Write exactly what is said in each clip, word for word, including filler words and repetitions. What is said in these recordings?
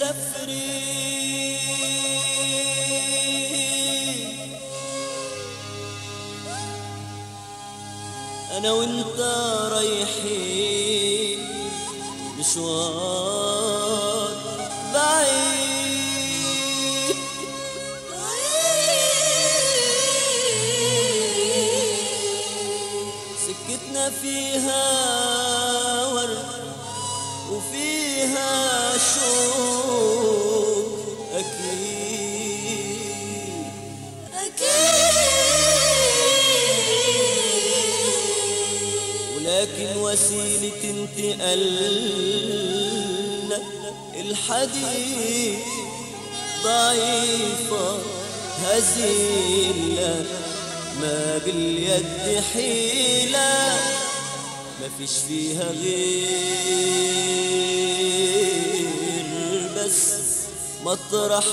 مسافرين أنا وإنت رايحين مشوار بعيد، سكتنا فيها ورد وفيها شوق أكيد أكيد، ولكن وسيلة انتقالنا الحديد ضعيفة هزيلة، ما باليد حيلة ما فيش فيها غير بس مطرح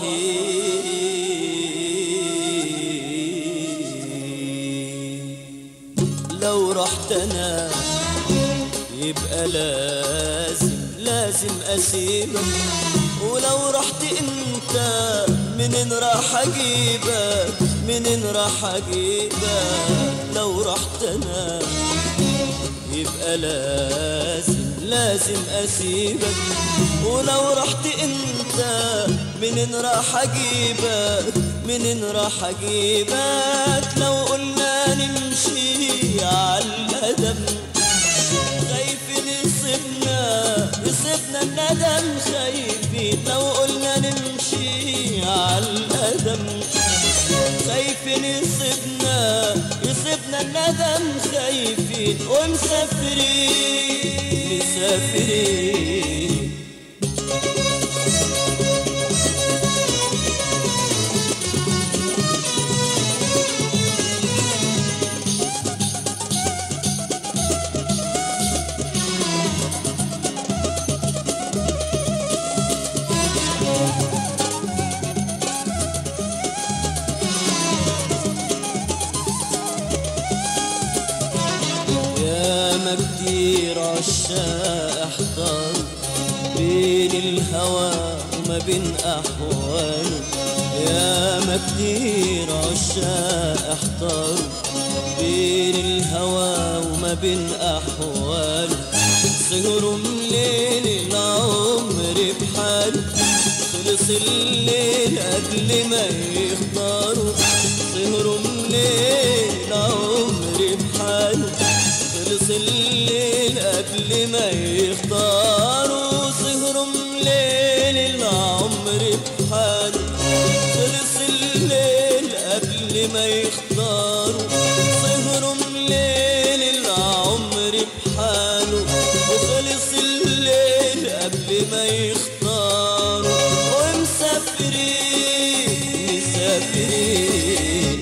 وحيد. لو رحت انا يبقى لازم لازم اسيبك، ولو رحت انت منين راح اجيبك منين راح اجيبك. لو رحت انا يبقى لازم لازم اسيبك، ولو رحت انت منين راح اجيبك منين راح اجيبك. لو قلنا نمشي على القدم خايفين يصيبنا يصيبنا الندم خايفين. لو قلنا نمشي على القدم خايفين يصيبنا يصيبنا الندم خايفين، ومسافرين مسافرين. كتير عشاق احتار بين الهوى وما بين احواله، يا ما كتير عشاق احتار بين الهوى وما بين احواله. سهروا الليل العمر بحاله خلص الليل قبل ما يختاروا. سهروا الليل العمر بحاله خلص الليل قبل ما يختاروا. سهروا الليل العمر بحاله خلص الليل قبل ما يختاروا. سهروا الليل العمر بحاله وخلص الليل قبل ما يختاروا، ومسافرين مسافرين.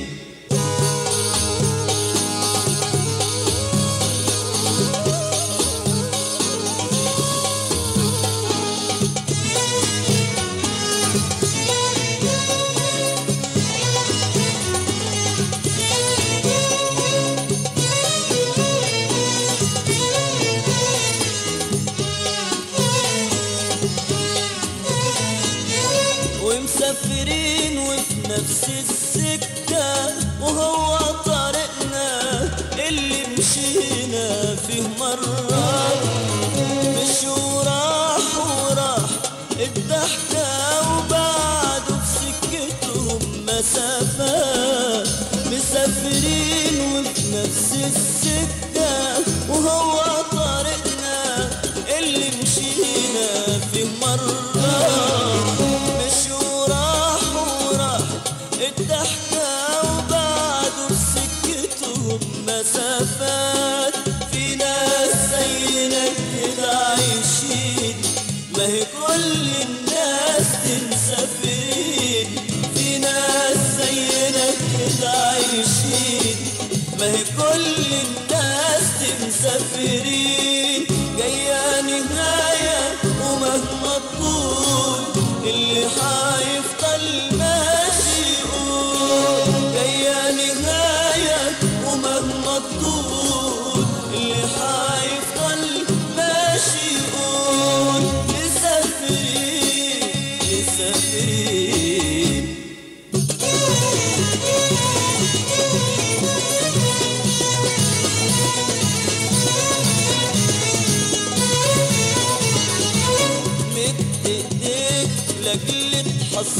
ومسافرين وفي نفس السكة وهو طريقنا اللي مشينا فيه مرة. مشي وراح وراح الضحكة وبعده في سكتهم مسافات. مسافرين وفي نفس السكة وهو طريقنا اللي مشينا فيه مرة. الضحكة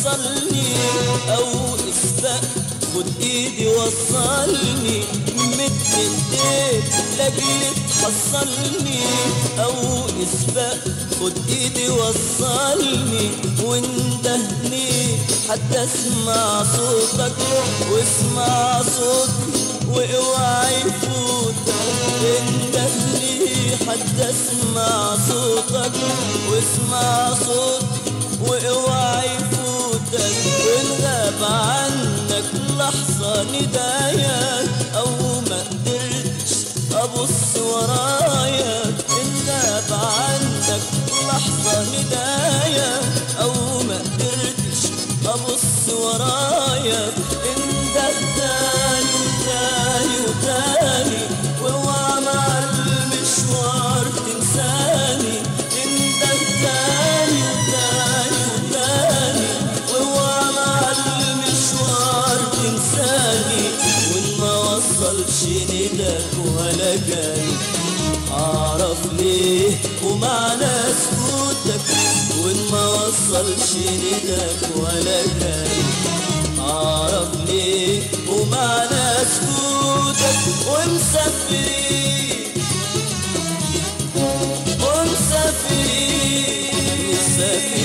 وصلني او اسبق خد ايدي وصلني، مد ايديك لاجل تحصلني او اسبق خد ايدي وصلني، واندهني حتى اسمع صوتك واسمع صوتي واوعى يفوتك، اندهني حتى اسمع صوتك واسمع صوتي واوعى يفوتك، وان غاب عنك لحظة ندايا او ما قدرتش ابص ورايا، ان غاب عنك لحظة ندايا او ما قدرتش ابص ورايا، انده تاني وتاني وتاني واوعى مع المشوار تنساني، انده تاني وتاني وتاني واوعى مع المشوار تنساني، وان ما وصلش نداك ولا جاني اعرف ليه ومعنى سكوتك، وان ما وصلش نداك ولا جاني اعرف ليه ومعنى سكوتك، ومسافرين ومسافرين مسافرين